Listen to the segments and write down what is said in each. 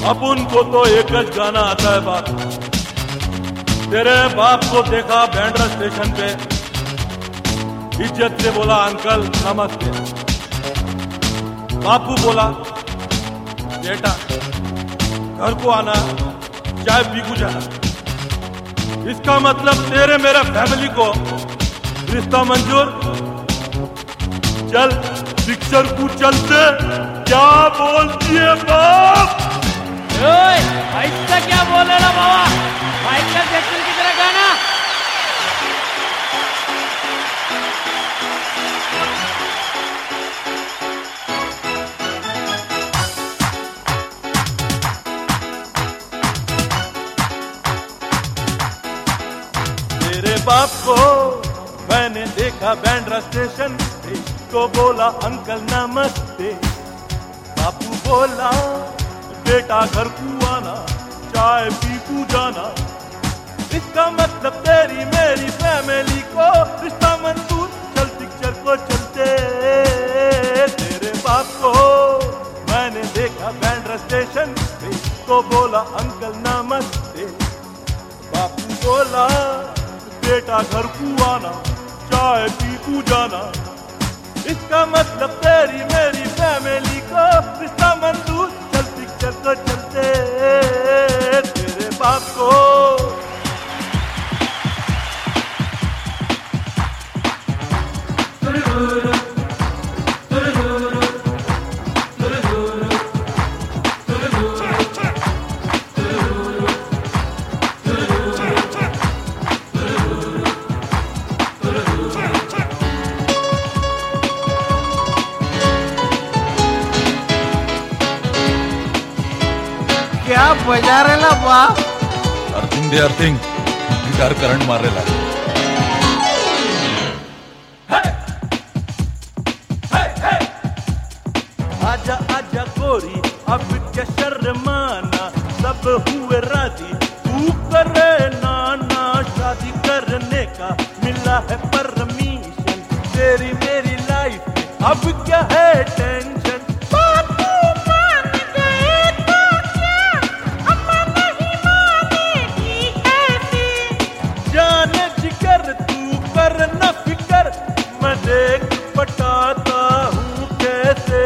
अपन को तो एक गाना आता है बाप। तेरे बाप को देखा बैंड्रा स्टेशन पे, इज्जत से बोला अंकल नमस्ते। बापू बोला बेटा घर को आना, चाय पी को जाना। इसका मतलब तेरे मेरा फैमिली को रिश्ता मंजूर। चल पिक्चर को चलते, क्या बोलती है बाप? ऐसा क्या बोल रहा बाबा? माइकल जैक्सन की तरह गाना। तेरे बाप को मैंने देखा बैंड्रा स्टेशन पे, तो बोला अंकल नमस्ते। बापू बोला बेटा घर को आना, चाय पी को जाना। इसका मतलब तेरी मेरी फैमिली को रिश्ता मंजूर। चल पिक्चर को चलते। तेरे बाप को मैंने देखा बैंड्रा स्टेशन पे, तो बोला अंकल नमस्ते। बापू बोला बेटा घर को आना, चाय पी को जाना। इसका मतलब तेरी मेरी फैमिली को रिश्ता मंजूर। चल पिक्चर को चलते। तेरे बाप को क्या बजा रेला बाप? अर्थिंग दे अर्थिंग, गिटार करंट मारेला। आजा आजा गोरी अब क्या शर्माना, सब हुए राजी तू करे नाना। शादी करने का मिला है परमिशन, तेरी मेरी लाइफ में अब क्या है टेंशन। बताता हूँ कैसे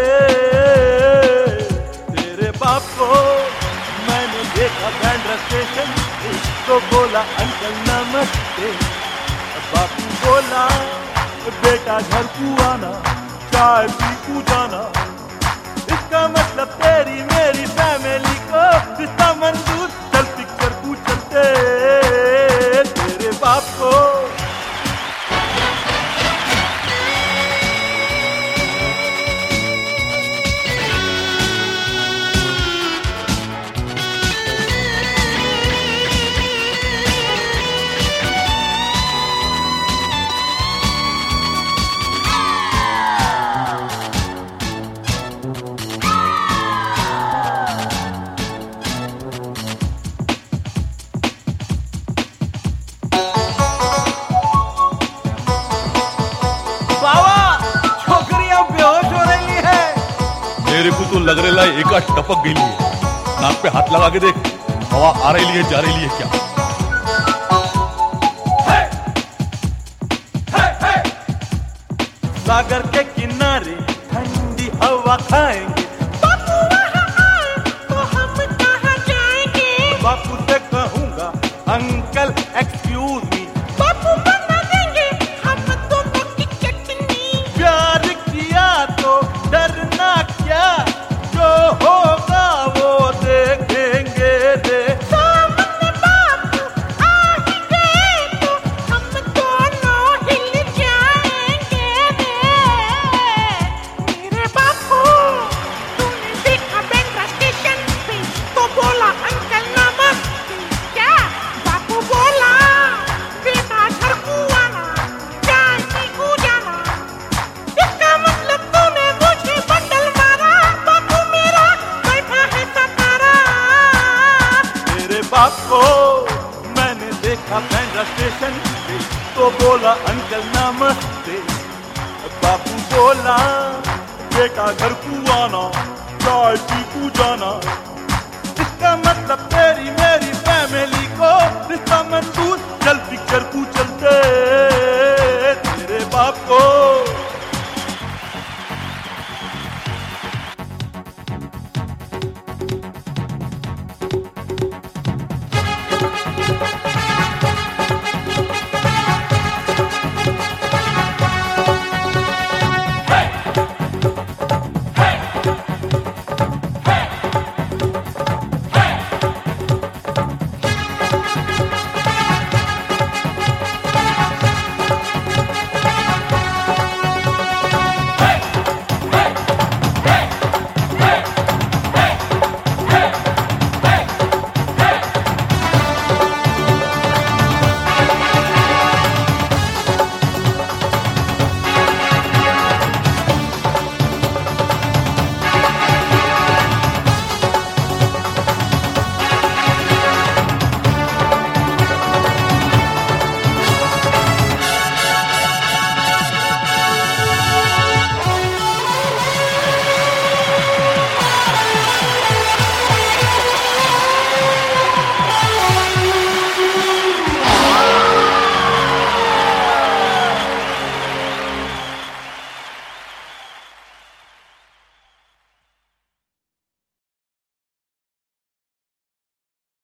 तेरे बाप को मैंने देखा बैंड्रा स्टेशन, तो बोला अंकल नमस्ते। बापू बोला बेटा घर को आना, चाय पी को जाना। इसका मतलब तेरी मेरी फैमिली को रिश्ता मंजूर। चल पिक्चर को चलते। तेरे बाप को मेरे को तो लग रहा है एका टपक गई है। नाक पे हाथ लगा के देख, हवा आ रही है जा रही है क्या? सागर के किनारे ठंडी हवा खाएंगे। बापू वहाँ आए तो हम कहाँ जाएंगे? बापू से कहूँगा अंकल एक्सक्यूज मी। बापू बना देंगे हम दोनों की चटनी। प्यार किया तो डरना क्या, जो होगा वो देखेंगे रे। सामने बापू आ ही गए तो हम दोनों हिल जाएंगे रे। मेरे बापू तूने देखा बैंड्रा स्टेशन पे, तो बोला अंकल नमस्ते। क्या बापू बोला बेटा घर को आना, चाय पी को जाना। इसका मतलब तूने मुझे बंडल मारा। बापू मेरा बैठा है सतारा। तेरे बाप को मैंने देखा बैंड्रा स्टेशन पे, तो बोला अंकल नमस्ते। बापू बोला बेटा घर को आना, चाय पी को जाना। का मतलब तेरी मेरी फैमिली को रिश्ता मंजूर